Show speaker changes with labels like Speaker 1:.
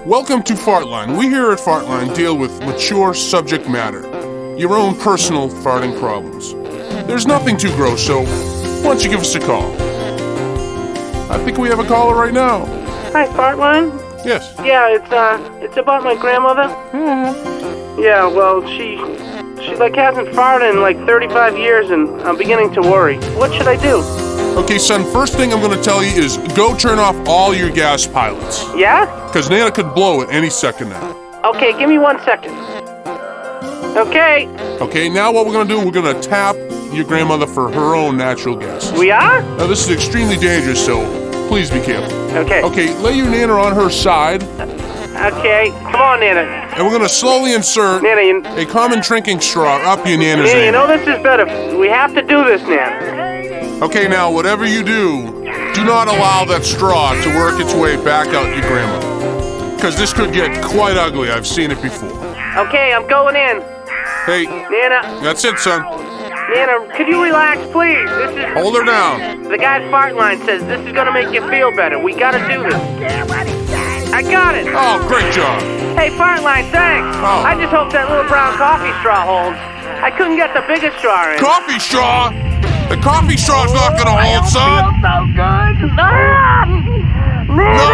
Speaker 1: Welcome to Fartline. We here at Fartline deal with mature subject matter. Your own personal farting problems. There's nothing too gross, so why don't you give us a call? I think we have a caller right now.
Speaker 2: Hi, Fartline?
Speaker 1: Yes.
Speaker 2: Yeah, it's about my grandmother. Yeah, well, she hasn't farted in 35 years, and I'm beginning to worry. What should I do?
Speaker 1: Okay, son, first thing I'm going to tell you is go turn off all your gas pilots.
Speaker 2: Yeah?
Speaker 1: Because Nana could blow it any second now.
Speaker 2: Okay, give me 1 second. Okay.
Speaker 1: Okay, now what we're going to do, we're going to tap your grandmother for her own natural gas.
Speaker 2: We are?
Speaker 1: Now, this is extremely dangerous, so please be careful.
Speaker 2: Okay.
Speaker 1: Okay, lay your Nana on her side.
Speaker 2: Okay, come on, Nana.
Speaker 1: And we're going to slowly insert
Speaker 2: Nana,
Speaker 1: a common drinking straw up your Nana's
Speaker 2: Nana, you
Speaker 1: anus.
Speaker 2: know this is better. We have to do this, Nana.
Speaker 1: Okay, now, whatever you do not allow that straw to work its way back out your grandmother. Because this could get quite ugly. I've seen it before.
Speaker 2: Okay, I'm going in.
Speaker 1: Hey,
Speaker 2: Nana.
Speaker 1: that's it, son.
Speaker 2: Nana, could you relax, please?
Speaker 1: Hold her down.
Speaker 2: The guy's Fartline says this is gonna make you feel better. We gotta do this. I got it.
Speaker 1: Oh, great job.
Speaker 2: Hey, Fartline, thanks.
Speaker 1: Oh.
Speaker 2: I just hope that little brown coffee straw holds. I couldn't get the biggest straw in.
Speaker 1: Coffee straw? The coffee straw's not gonna hold, son.
Speaker 2: I feel so good.
Speaker 1: No!